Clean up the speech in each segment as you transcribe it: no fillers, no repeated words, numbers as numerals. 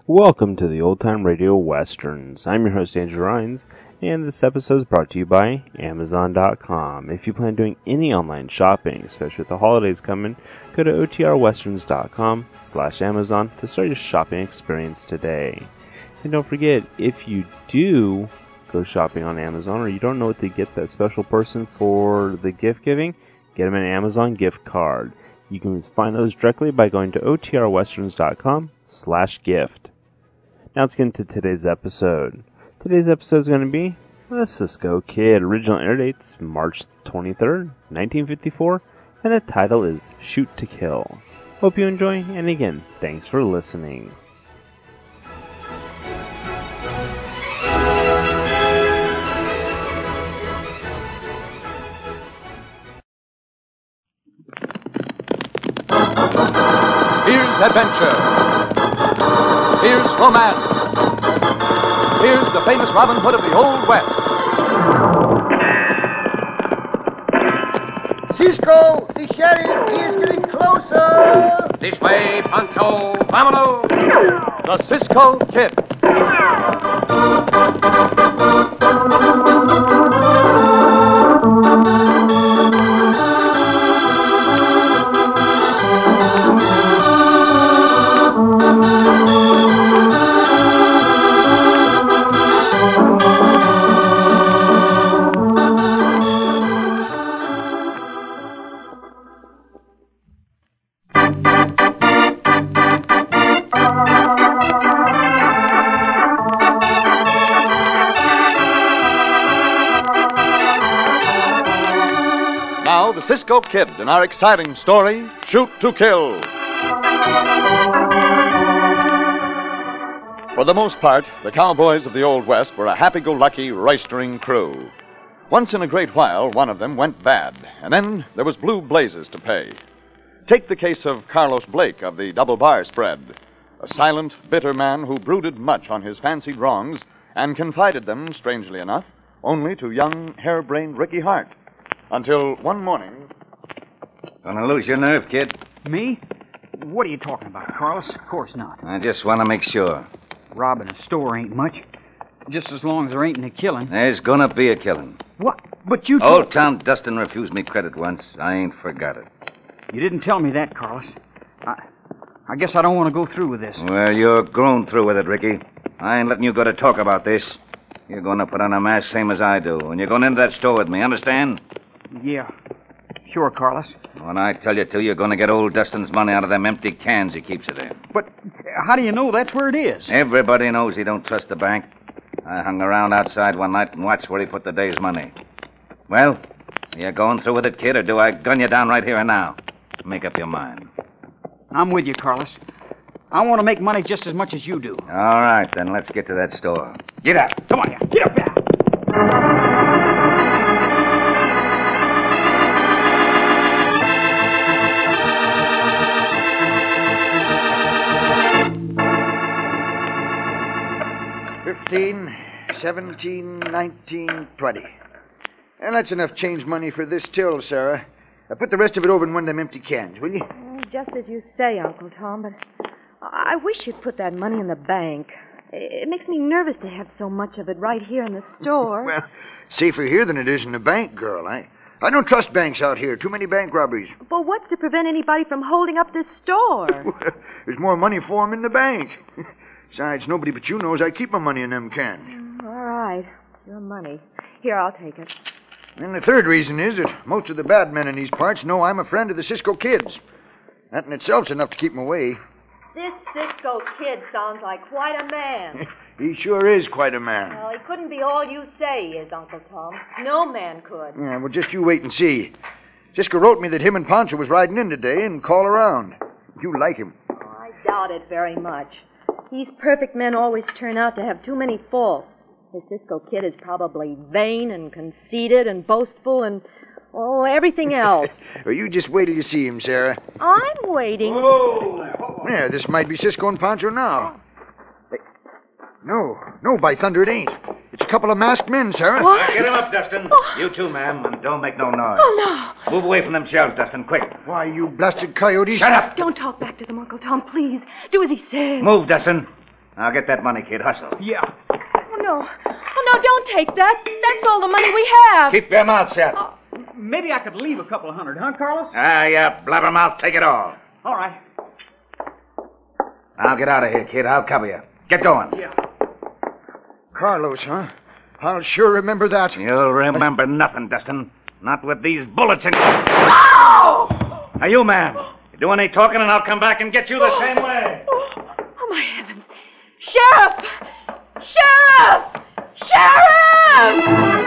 Welcome to the Old Time Radio Westerns. I'm your host, Andrew Rhines, and this episode is brought to you by Amazon.com. If you plan on doing any online shopping, especially with the holidays coming, go to otrwesterns.com/Amazon to start your shopping experience today. And don't forget, if you do go shopping on Amazon or you don't know what to get that special person for the gift giving, get them an Amazon gift card. You can find those directly by going to otrwesterns.com/gift. Now let's get into today's episode. Today's episode is going to be The Cisco Kid. Original air date's March 23rd, 1954, and the title is Shoot to Kill. Hope you enjoy, and again, thanks for listening. Here's adventure. Here's romance. Here's the famous Robin Hood of the Old West. Cisco, the sheriff, he is getting closer. This way, Pancho. Vámonos. The Cisco Kid. Now, the Cisco Kid in our exciting story, Shoot to Kill. For the most part, the cowboys of the Old West were a happy-go-lucky, roistering crew. Once in a great while, one of them went bad, and then there was blue blazes to pay. Take the case of Carlos Blake of the Double Bar Spread, a silent, bitter man who brooded much on his fancied wrongs and confided them, strangely enough, only to young, harebrained Ricky Hart. Until one morning... Gonna lose your nerve, kid? Me? What are you talking about, Carlos? Of course not. I just want to make sure. Robbing a store ain't much. Just as long as there ain't any killing. There's gonna be a killing. What? But you... Old Tom Dustin refused me credit once. I ain't forgot it. You didn't tell me that, Carlos. I guess I don't want to go through with this. Well, you're grown through with it, Ricky. I ain't letting you go to talk about this. You're going to put on a mask same as I do, and you're going into that store with me, understand? Yeah. Sure, Carlos. When I tell you to, you're going to get old Dustin's money out of them empty cans he keeps it in. But how do you know that's where it is? Everybody knows he don't trust the bank. I hung around outside one night and watched where he put the day's money. Well, are you going through with it, kid, or do I gun you down right here and now? Make up your mind. I'm with you, Carlos. I want to make money just as much as you do. All right, then let's get to that store. Get up. Come on, get up there. 15, 17, 19, 20. And that's enough change money for this till, Sarah. Put the rest of it over in one of them empty cans, will you? Just as you say, Uncle Tom, but I wish you'd put that money in the bank. It makes me nervous to have so much of it right here in the store. Well, safer here than it is in the bank, girl. I don't trust banks out here. Too many bank robberies. But what's to prevent anybody from holding up this store? There's more money for 'em in the bank. Besides, nobody but you knows I keep my money in them cans. All right. Your money. Here, I'll take it. And the third reason is that most of the bad men in these parts know I'm a friend of the Cisco Kids. That in itself's enough to keep 'em away. This Cisco Kid sounds like quite a man. He sure is quite a man. Well, he couldn't be all you say he is, Uncle Tom. No man could. Yeah, well, just you wait and see. Cisco wrote me that him and Pancho was riding in today and call around. You like him. Oh, I doubt it very much. These perfect men always turn out to have too many faults. The Cisco Kid is probably vain and conceited and boastful and, everything else. Well, you just wait till you see him, Sarah. I'm waiting. Oh! Yeah, this might be Cisco and Pancho now. Hey, no, by thunder it ain't. It's a couple of masked men, Sarah. What? Get him up, Dustin. Oh. You too, ma'am, and don't make no noise. Oh, no. Move away from them shelves, Dustin, quick. Why, you blasted coyotes. Shut up. Don't talk back to them, Uncle Tom, please. Do as he says. Move, Dustin. Now get that money, kid. Hustle. Yeah. Oh, no. Oh, no, don't take that. That's all the money we have. Keep your mouth shut. Maybe I could leave a couple of hundred, huh, Carlos? Yeah, blabbermouth. Take it all. All right. Now get out of here, kid. I'll cover you. Get going. Yeah. Carlos, huh? I'll sure remember that. You'll remember nothing, Dustin. Not with these bullets in you. Now, you, man. You do any talking, and I'll come back and get you the same way. Oh, my heavens. Sheriff! Sheriff! Sheriff!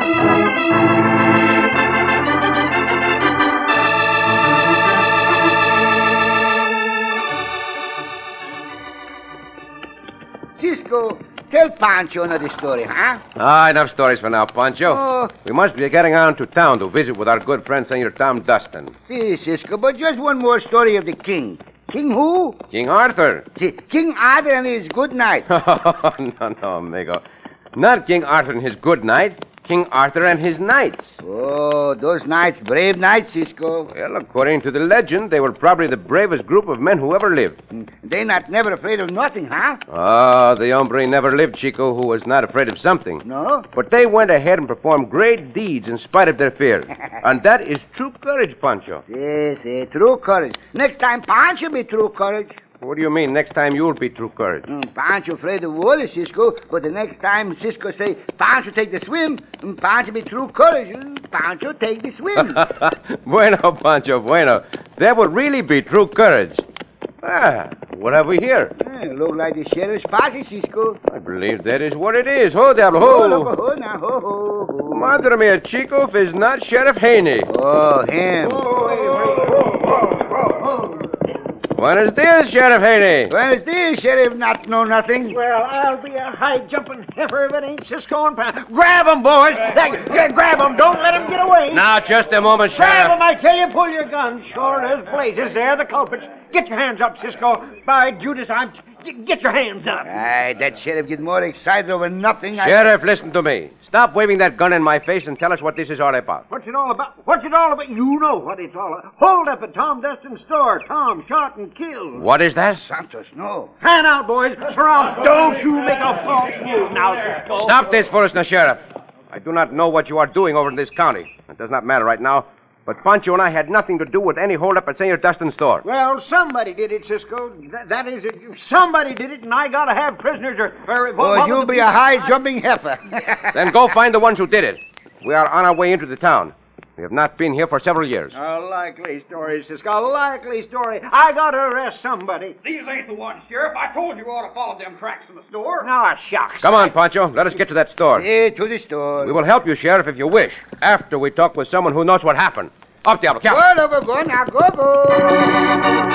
Cisco, tell Pancho another story, huh? Enough stories for now, Pancho. Oh. We must be getting on to town to visit with our good friend, Senor Tom Dustin. See, Cisco, but just one more story of the king. King who? King Arthur. See, King Arthur and his good night. No, amigo. Not King Arthur and his good knight. King Arthur and his knights. Oh, those knights, brave knights, Cisco. Well, according to the legend, they were probably the bravest group of men who ever lived. They not never afraid of nothing, huh? The hombre never lived, Chico, who was not afraid of something. No? But they went ahead and performed great deeds in spite of their fear. And that is true courage, Pancho. Yes, true courage. Next time, Pancho be true courage. What do you mean, next time you'll be true courage? Pancho afraid of water, Cisco, but the next time Cisco say, Pancho take the swim, Pancho be true courage, Pancho take the swim. Bueno, Pancho, bueno. That would really be true courage. What have we here? Look like the sheriff's party, Cisco. I believe that is what it is. Ho, diablo, ho. Ho, now, ho. Madre mia, Chico, if it's not Sheriff Haney. Oh, him. Buenos dias, Sheriff Haney. Buenos dias, Sheriff, not know nothing. Well, I'll be a high-jumping heifer if it ain't Cisco and Pan. Grab 'em, boys. Grab 'em. Don't let 'em get away. Now, just a moment, Grab Sheriff. 'em, I tell you. Pull your gun. Sure as blazes. They're the culprits. Get your hands up, Cisco. By Judas, get your hands up. That sheriff get more excited over nothing. Sheriff, listen to me. Stop waving that gun in my face and tell us what this is all about. What's it all about? What's it all about? You know what it's all about. Hold up at Tom Dustin's store. Tom shot and killed. What is that? Santos, no. Hand out, boys. Surround. Don't you make a false move now, Cisco. Stop this foolishness, Sheriff. I do not know what you are doing over in this county. It does not matter right now. But Pancho and I had nothing to do with any holdup at Senor Dustin's store. Well, somebody did it, Cisco. That is it. Somebody did it, and I got to have prisoners or you'll be a high-jumping heifer. Then go find the ones who did it. We are on our way into the town. We have not been here for several years. A likely story, Cisco. A likely story. I got to arrest somebody. These ain't the ones, Sheriff. I told you ought to follow them tracks in the store. Ah, shucks. Come on, Pancho. Let us get to that store. Yeah, to the store. We will help you, Sheriff, if you wish, after we talk with someone who knows what happened. Up, Diablo. Come. Go, over, go, now, go.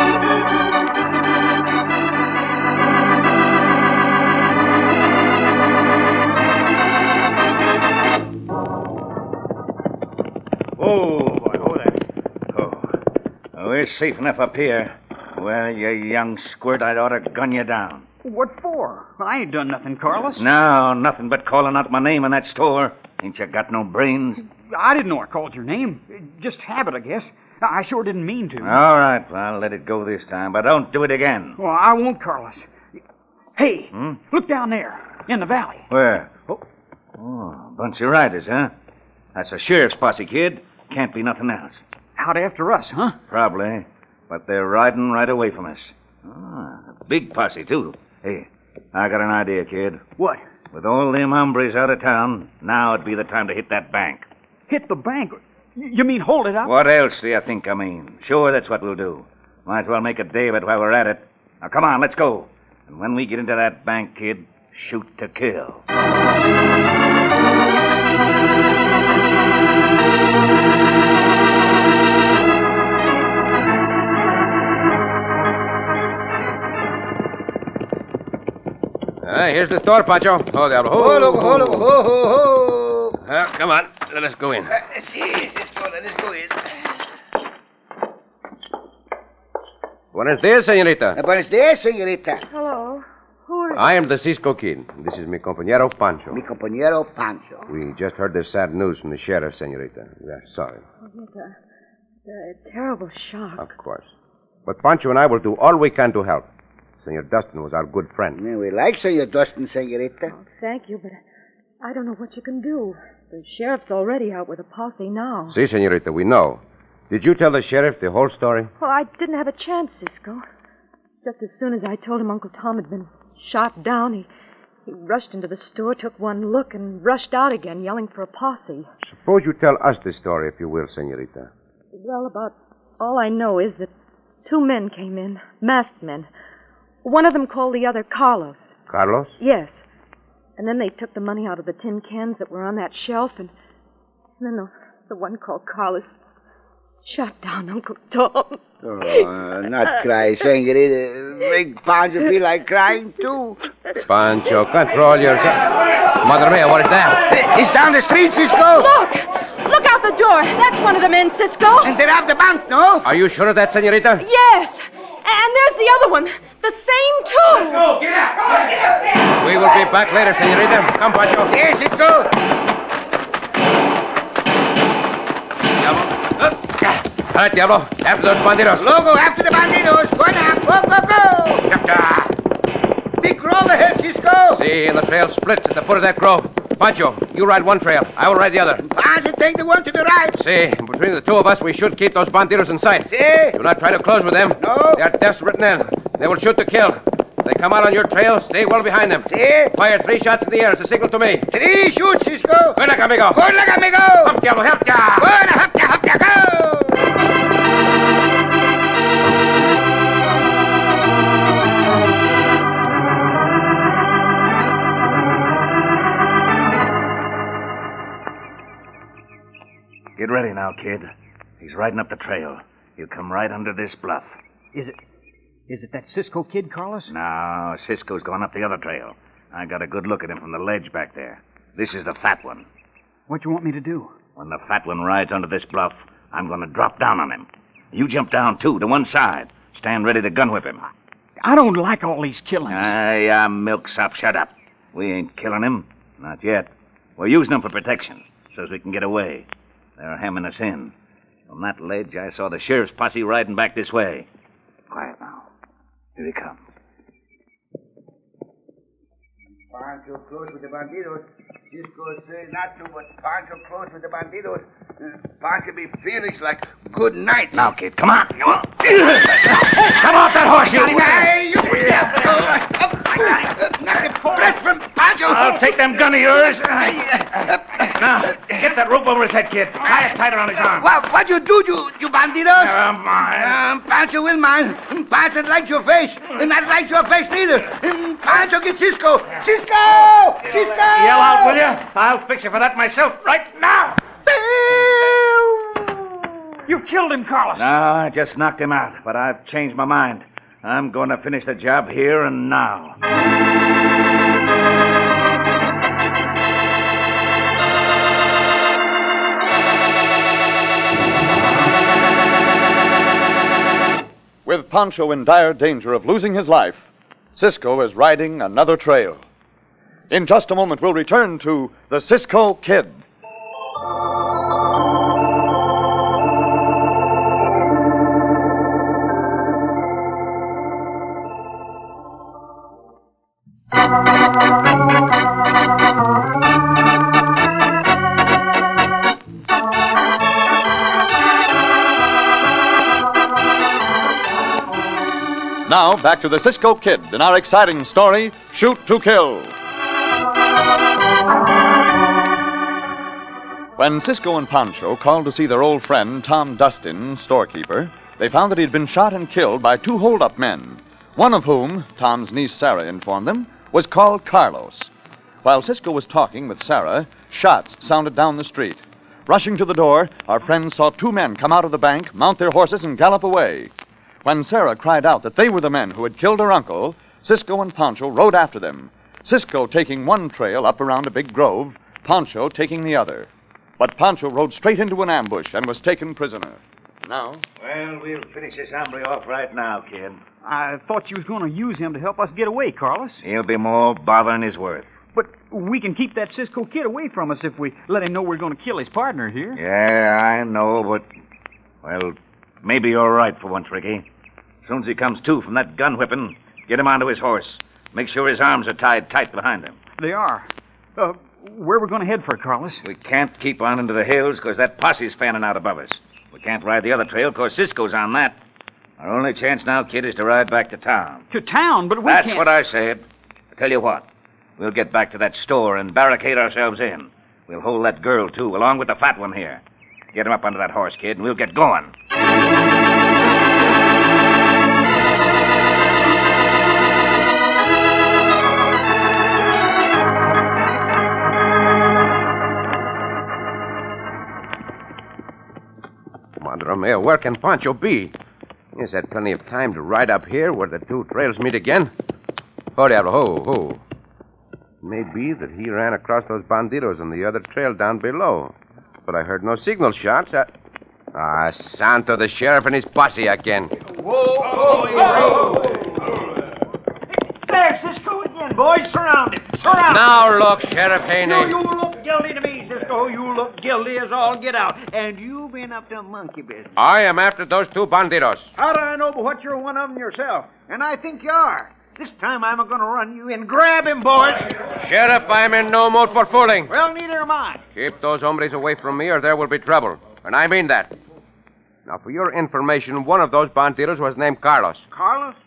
We're safe enough up here. Well, you young squirt, I'd ought to gun you down. What for? I ain't done nothing, Carlos. No, nothing but calling out my name in that store. Ain't you got no brains? I didn't know I called your name. Just habit, I guess. I sure didn't mean to. All right, well, let it go this time, but don't do it again. Well, I won't, Carlos. Hey, look down there, in the valley. Where? Oh, a bunch of riders, huh? That's a sheriff's posse, kid. Can't be nothing else. Out after us, huh? Probably, but they're riding right away from us. A big posse, too. Hey, I got an idea, kid. What? With all them hombres out of town, now would be the time to hit that bank. Hit the bank? You mean hold it up? What else do you think I mean? Sure, that's what we'll do. Might as well make a day of it while we're at it. Now, come on, let's go. And when we get into that bank, kid, shoot to kill. Here's the store, Pancho. Oh, Diablo. Ho. Come on, let us go in. Let us go in. Buenos dias, señorita. Buenos dias, señorita. Hello. Who are I am the Cisco Kid. This is mi compañero Pancho. Mi compañero Pancho. We just heard the sad news from the sheriff, señorita. We are sorry. It's a terrible shock. Of course. But Pancho and I will do all we can to help. Senor Dustin was our good friend. Yeah, we like Senor Dustin, senorita. Oh, thank you, but I don't know what you can do. The sheriff's already out with a posse now. Si, senorita, we know. Did you tell the sheriff the whole story? Well, I didn't have a chance, Cisco. Just as soon as I told him Uncle Tom had been shot down, he rushed into the store, took one look, and rushed out again, yelling for a posse. Suppose you tell us the story, if you will, senorita. Well, about all I know is that 2 men came in, masked men. One of them called the other Carlos. Carlos? Yes. And then they took the money out of the tin cans that were on that shelf, and then the one called Carlos shot down Uncle Tom. Oh, not cry, senorita. Make Pancho feel like crying, too. Pancho, control yourself. Mother mia, what is that? He's down the street, Cisco. Look out the door. That's one of the men, Cisco. And they robbed the bank, no? Are you sure of that, senorita? Yes. And there's the other one. The same two. Go, get out. We will be back later, senorita. Come, Pancho. Yes, Cisco. All right, Diablo. After those bandidos. Logo, after the bandidos. Go now. Go. Big grove ahead, Cisco. See, and the trail splits at the foot of that grove. Pancho, you ride one trail. I will ride the other. Pancho, take the one to the right. See, between the two of us, we should keep those bandidos in sight. See? Do not try to close with them. No. They are desperate men. They will shoot to kill. They come out on your trail, stay well behind them. See? Fire 3 shots in the air as a signal to me. 3 shoot, Cisco. Good luck, amigo. Good luck, amigo. Up, Diablo, help ya. Good, hop ya, go. Get ready now, kid. He's riding up the trail. He'll come right under this bluff. Is it that Cisco kid, Carlos? No, Cisco's gone up the other trail. I got a good look at him from the ledge back there. This is the fat one. What you want me to do? When the fat one rides under this bluff, I'm going to drop down on him. You jump down, too, to one side. Stand ready to gun whip him. I don't like all these killings. Milksop, shut up. We ain't killing him. Not yet. We're using him for protection, so as we can get away. They're hemming us in. From that ledge, I saw the sheriff's posse riding back this way. Quiet now. Here he comes. Pancho close with the bandidos. Cisco say not to, but Pancho close with the bandidos. Pancho be furious like good night. Now, kid, come on. Come on. Come off that horse, you. Rest from Pancho. I'll take them gun of yours. Now, get that rope over his head, kid. Tie it tight around his arm. What you do, you bandidos? Never mind. Pancho will mind. Pancho likes your face. And not likes your face neither. Pancho get Cisco. Cisco! Cisco! Yell out, will you? I'll fix you for that myself right now. You killed him, Carlos. No, I just knocked him out, but I've changed my mind. I'm going to finish the job here and now. With Pancho in dire danger of losing his life, Cisco is riding another trail. In just a moment, we'll return to the Cisco Kid. Now, back to the Cisco Kid in our exciting story, Shoot to Kill. When Cisco and Pancho called to see their old friend, Tom Dustin, storekeeper, they found that he had been shot and killed by 2 hold-up men, one of whom, Tom's niece Sarah informed them, was called Carlos. While Cisco was talking with Sarah, shots sounded down the street. Rushing to the door, our friends saw 2 men come out of the bank, mount their horses, and gallop away. When Sarah cried out that they were the men who had killed her uncle, Cisco and Pancho rode after them, Cisco taking one trail up around a big grove, Pancho taking the other. But Pancho rode straight into an ambush and was taken prisoner. Now? Well, we'll finish this hombre off right now, kid. I thought you was going to use him to help us get away, Carlos. He'll be more bother than his worth. But we can keep that Cisco kid away from us if we let him know we're going to kill his partner here. Yeah, I know, but... Well, maybe you're right for once, Ricky. As soon as he comes to from that gun whipping, Get him onto his horse. Make sure his arms are tied tight behind him. They are. Where are we going to head for, Carlos? We can't keep on into the hills because that posse's fanning out above us. We can't ride the other trail because Cisco's on that. Our only chance now, kid, is to ride back to town. To town? But we That's can't... what I said. I tell you what. We'll get back to that store and barricade ourselves in. We'll hold that girl, too, along with the fat one here. Get him up onto that horse, kid, and we'll get going. Madre mia, where can Pancho be? He's had plenty of time to ride up here where the two trails meet again. Oh, diablo, ho. It may be that he ran across those bandidos on the other trail down below. But I heard no signal shots. Santo, the sheriff and his posse again. Whoa. There, Cisco again, boys. Surround him. Now look, Sheriff Haney. You look guilty to me, Cisco. You look guilty as all get out. And you've been up to monkey business. I am after those two bandidos. How do I know but what you're one of them yourself? And I think you are. This time I'm going to run you in. Grab him, boys. Sheriff, I'm in no mood for fooling. Well, neither am I. Keep those hombres away from me or there will be trouble. And I mean that. Now, for your information, one of those bandidos was named Carlos. Carlos?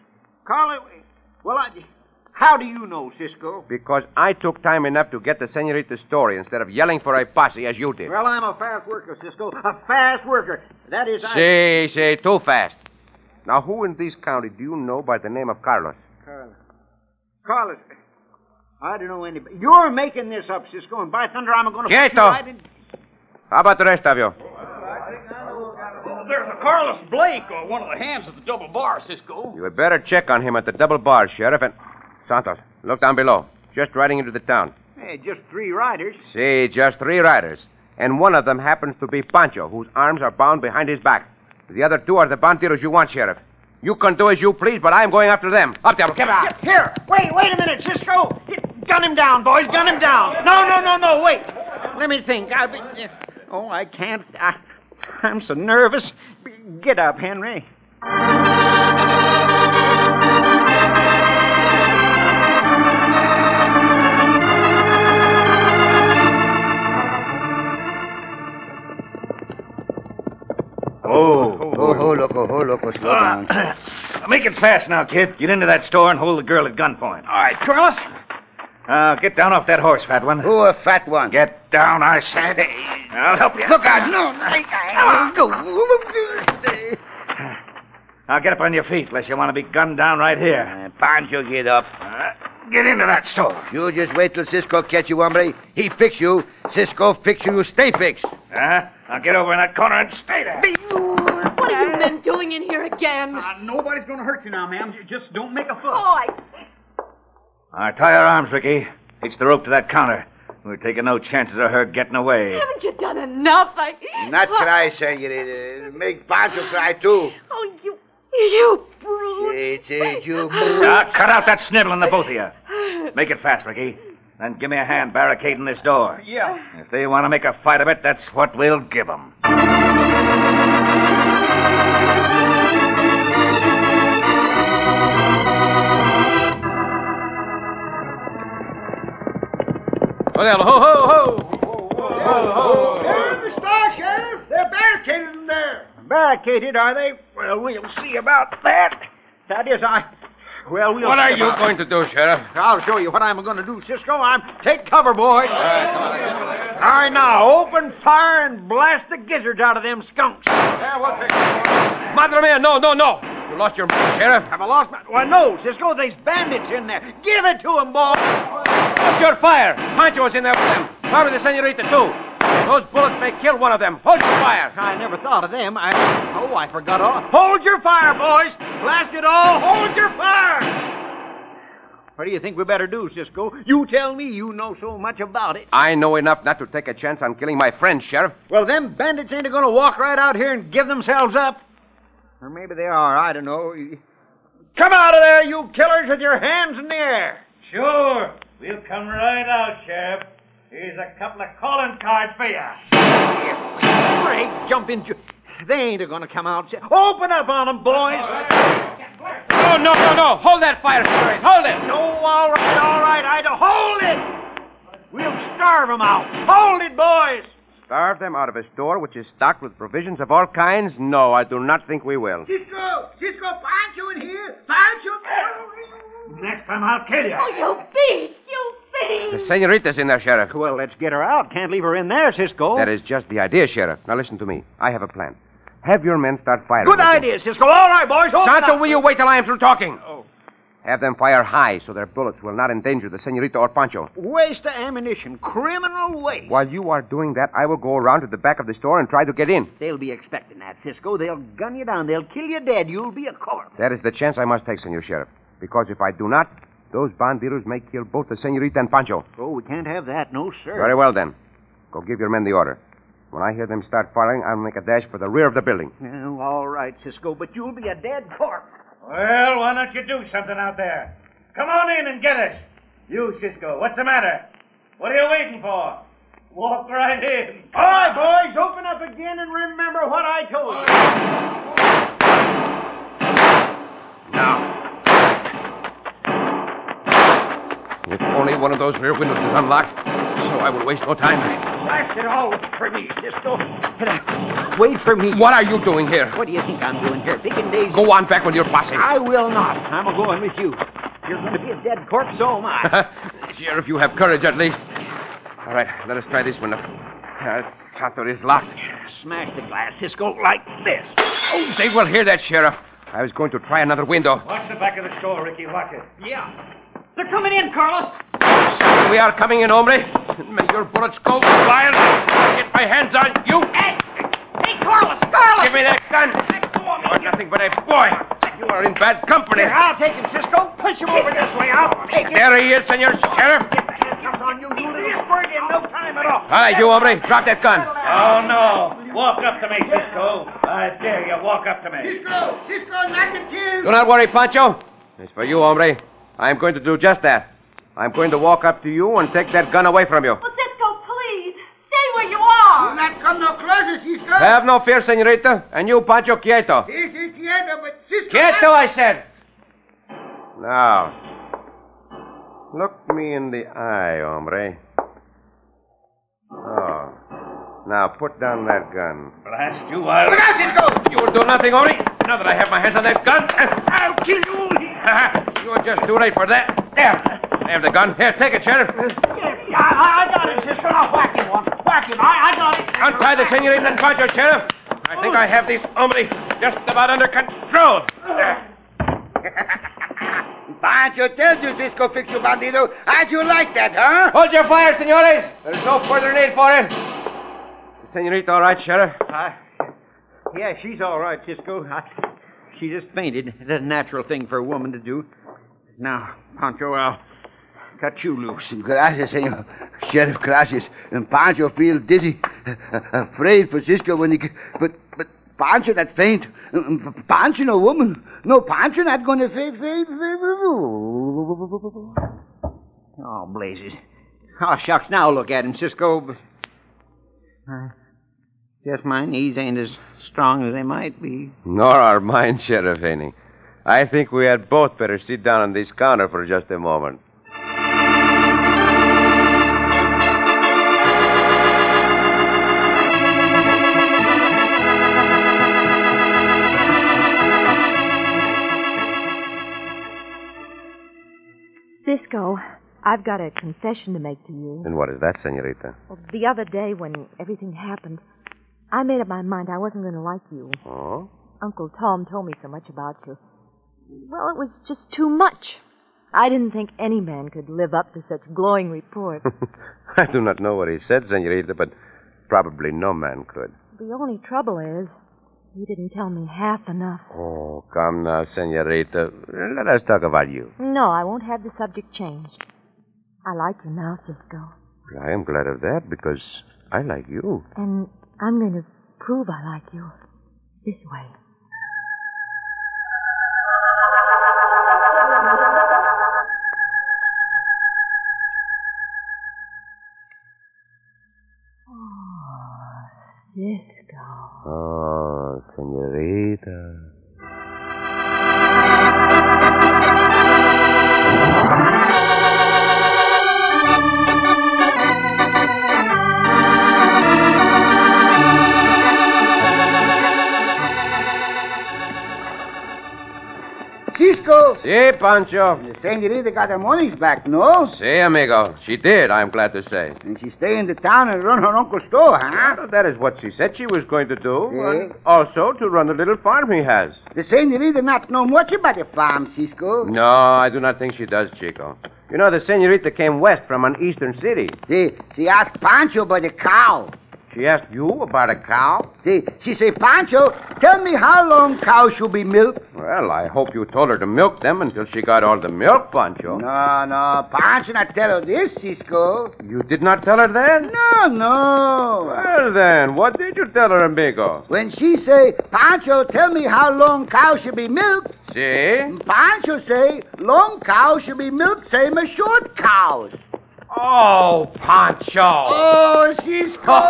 Well, how do you know, Cisco? Because I took time enough to get the senorita's story instead of yelling for a posse as you did. Well, I'm a fast worker, Cisco. A fast worker. That is, Say, too fast. Now, who in this county do you know by the name of Carlos? Carlos. I don't know anybody. You're making this up, Cisco, and by thunder, I'm going to... Quieto! How about the rest of you? There's a Carlos Blake, one of the hands at the double bar, Cisco. You had better check on him at the double bar, Sheriff. And Santos, look down below. Just riding into the town. Hey, just 3 riders. See, just 3 riders. And one of them happens to be Pancho, whose arms are bound behind his back. The other 2 are the bandidos you want, Sheriff. You can do as you please, but I'm going after them. Up there, come on. Here, wait a minute, Cisco. Gun him down, boys, gun him down. No, wait. Let me think. I can't. I'm so nervous. Get up, Henry. Ho, loco, slow down. Make it fast now, kid. Get into that store and hold the girl at gunpoint. All right, Carlos. Get down off that horse, fat one. Who a fat one? Get down, I said. I'll help you. Look out, no. Now get up on your feet, unless you want to be gunned down right here. Pancho, get up. Get into that store. You just wait till Cisco catch you, hombre. He fix you. Cisco fix you. You stay fixed. Now get over in that corner and stay there. What are you men doing in here again? Nobody's going to hurt you now, ma'am. Just don't make a fuss. Oh, All right, tie your arms, Ricky. Hitch the rope to that counter. We're taking no chances of her getting away. Haven't you done enough? Not cry, senorita. Make Pancho cry, too. Oh, you brute. Say, you brute. Cut out that sniveling, the both of you. Make it fast, Ricky. Then give me a hand barricading this door. Yeah. If they want to make a fight of it, that's what we'll give them. Ho! They're in the store, Sheriff. They're barricaded in there. Barricaded, are they? Well, we'll see about that. That is, Well, we'll What see are you about going to do, Sheriff? I'll show you what I'm going to do, Cisco. Take cover, boys. All right, now, open fire and blast the gizzards out of them skunks. Yeah, we'll take it. Madre mia, no. You lost your mind, Sheriff. Have I lost my... Well, no, Cisco, there's bandits in there. Give it to them, boys. Hold your fire. Pancho was in there with them. Probably the senorita, too. Those bullets may kill one of them. Hold your fire. I never thought of them. I forgot all. Hold your fire, boys. Blast it all. Hold your fire. What do you think we better do, Cisco? You tell me. You know so much about it. I know enough not to take a chance on killing my friend, Sheriff. Well, them bandits ain't going to walk right out here and give themselves up. Or maybe they are. I don't know. Come out of there, you killers, with your hands in the air. Sure. We'll come right out, Sheriff. Here's a couple of calling cards for you. Great jumping... They ain't going to come out. Open up on them, boys. No. Hold that fire, Senorita. Hold it. No, all right, Ida. Hold it! We'll starve them out. Hold it, boys! Starve them out of a store which is stocked with provisions of all kinds? No, I do not think we will. Cisco, Pancho in here. Pancho. Next time I'll kill you. Oh, you beast! You The beast! senorita's in there, Sheriff. Well, let's get her out. Can't leave her in there, Cisco. That is just the idea, Sheriff. Now listen to me. I have a plan. Have your men start firing. Good idea, Cisco. All right, boys. Open Santo, up. will you wait till I am through talking? Oh. Have them fire high so their bullets will not endanger the senorita or Pancho. Waste of ammunition. Criminal waste. While you are doing that, I will go around to the back of the store and try to get in. They'll be expecting that, Cisco. They'll gun you down. They'll kill you dead. You'll be a corpse. That is the chance I must take, Senor Sheriff. Because if I do not, those bandidos may kill both the senorita and Pancho. Oh, we can't have that. No, sir. Very well, then. Go give your men the order. When I hear them start firing, I'll make a dash for the rear of the building. Oh, all right, Cisco, but you'll be a dead corpse. Well, why don't you do something out there? Come on in and get us. You, Cisco, what's the matter? What are you waiting for? Walk right in. All right, boys, open up again and remember what I told you. Now. If only one of those rear windows is unlocked, so I will waste no time. Blast it all for me, Cisco. Wait for me. What are you doing here? What do you think I'm doing here? Picking daisies? Go on back with your posse. I will not. I'm a-going with you. You're going to be a dead corpse, so am I. Sheriff, you have courage at least. All right, let us try this window. Santo is locked. Smash the glass, Cisco, like this. Oh, they will hear that, Sheriff. I was going to try another window. Watch the back of the store, Ricky. Watch it. Yeah. They're coming in, Carlos. We are coming in, hombre. May your bullets go flying. I get my hands on you. Hey, Carlos! Give me that gun. You are nothing but a boy. You are in bad company. Here, I'll take him, Cisco. Push him over this way. I'll take him. There he is, Senor Sheriff. Get the handcuffs on you, you little squirt, in no time at all. All right, you, hombre. Drop that gun. Oh, no. Walk up to me, Cisco. I dare you. Walk up to me. Cisco, not to kill. Do not worry, Pancho. As for you, hombre, I am going to do just that. I'm going to walk up to you and take that gun away from you. Oh, Cisco, please. Stay where you are. Do not come no closer, Cisco. Have no fear, senorita. And you, Pancho, quieto. Yes, quieto, but Cisco... Quieto, I said. Now, look me in the eye, hombre. Oh. Now, put down that gun. Blast you, I'll... Look out, Cisco! You will do nothing, hombre. Now that I have my hands on that gun, I'll kill you. You are just too late for that. There. I have the gun. Here, take it, Sheriff. Yeah, I got it, Cisco. Now whack him one. Whack him. I got it. Untie the senorita and Pancho, Sheriff. I think I have these hombre just about under control. Pancho tells you, Cisco, fix you, bandido. How'd you like that, huh? Hold your fire, senores. There's no further need for it. The senorita all right, Sheriff? Yeah, she's all right, Cisco. She just fainted. It's a natural thing for a woman to do. Now, Pancho, I'll cut you loose. Gracias, senor. Sheriff, gracias. And Pancho feels dizzy. Afraid for Cisco when he... But Pancho that faint. Pancho no woman. No, Pancho not going to faint. Oh, blazes. Oh, shucks. Now look at him, Cisco. Guess my knees ain't as strong as they might be. Nor are mine, Sheriff Haney. I think we had both better sit down on this counter for just a moment. Cisco, I've got a confession to make to you. And what is that, senorita? Well, the other day when everything happened, I made up my mind I wasn't going to like you. Oh? Uncle Tom told me so much about you. Well, it was just too much. I didn't think any man could live up to such glowing reports. I do not know what he said, senorita, but probably no man could. The only trouble is, you didn't tell me half enough. Oh, come now, senorita. Let us talk about you. No, I won't have the subject changed. I like you now, Cisco. I am glad of that because I like you. And I'm going to prove I like you this way. Cisco. Oh, senorita. Si, Pancho. The senorita got her money's back, no? Si, amigo. She did, I'm glad to say. And she stay in the town and run her uncle's store, huh? Well, that is what she said she was going to do. Yeah. And also to run the little farm he has. The senorita not know much about the farm, Cisco. No, I do not think she does, Chico. You know, the senorita came west from an eastern city. She asked Pancho about the cow. She asked you about a cow? She say, Pancho, tell me how long cows should be milked. Well, I hope you told her to milk them until she got all the milk, Pancho. No, Pancho not tell her this, Cisco. You did not tell her that? No. Well, then, what did you tell her, amigo? When she say, Pancho, tell me how long cows should be milked. Si? Pancho say, long cows should be milked same as short cows. Oh, Pancho. Oh, Cisco.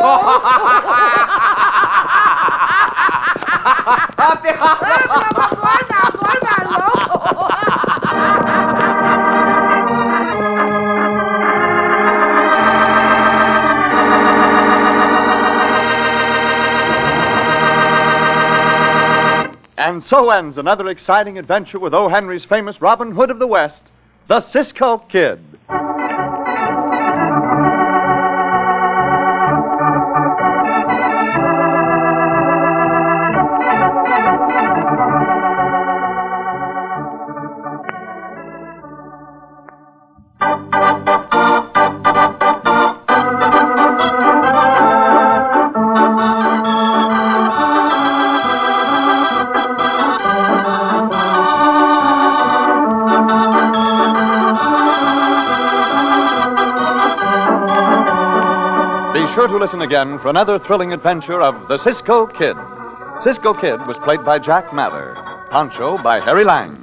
And so ends another exciting adventure with O. Henry's famous Robin Hood of the West, the Cisco Kid. Be sure to listen again for another thrilling adventure of the Cisco Kid. Cisco Kid was played by Jack Mather. Pancho by Harry Lang.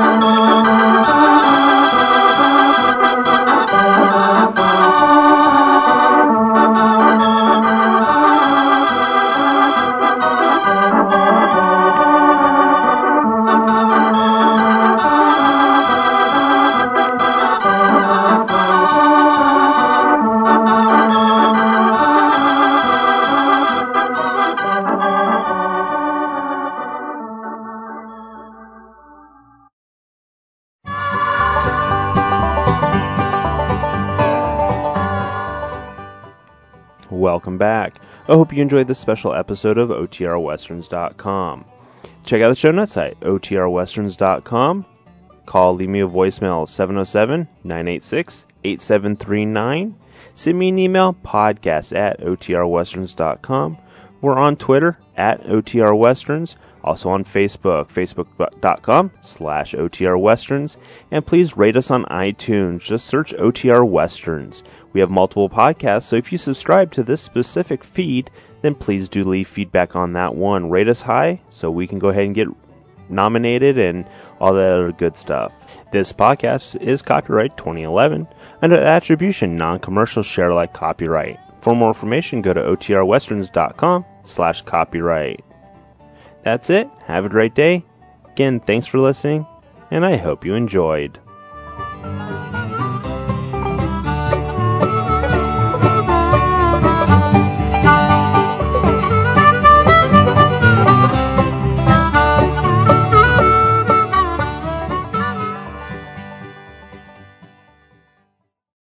Welcome back. I hope you enjoyed this special episode of OTRWesterns.com. Check out the show notes site, OTRWesterns.com. Call, leave me a voicemail, 707-986-8739. Send me an email, podcast@OTRWesterns.com. We're on Twitter, @OTRWesterns. Also on Facebook, facebook.com/OTRWesterns. And please rate us on iTunes. Just search OTR Westerns. We have multiple podcasts, so if you subscribe to this specific feed, then please do leave feedback on that one. Rate us high so we can go ahead and get nominated and all that other good stuff. This podcast is copyright 2011 under attribution non-commercial share alike copyright. For more information, go to OTRWesterns.com/copyright. That's it. Have a great day. Again, thanks for listening, and I hope you enjoyed.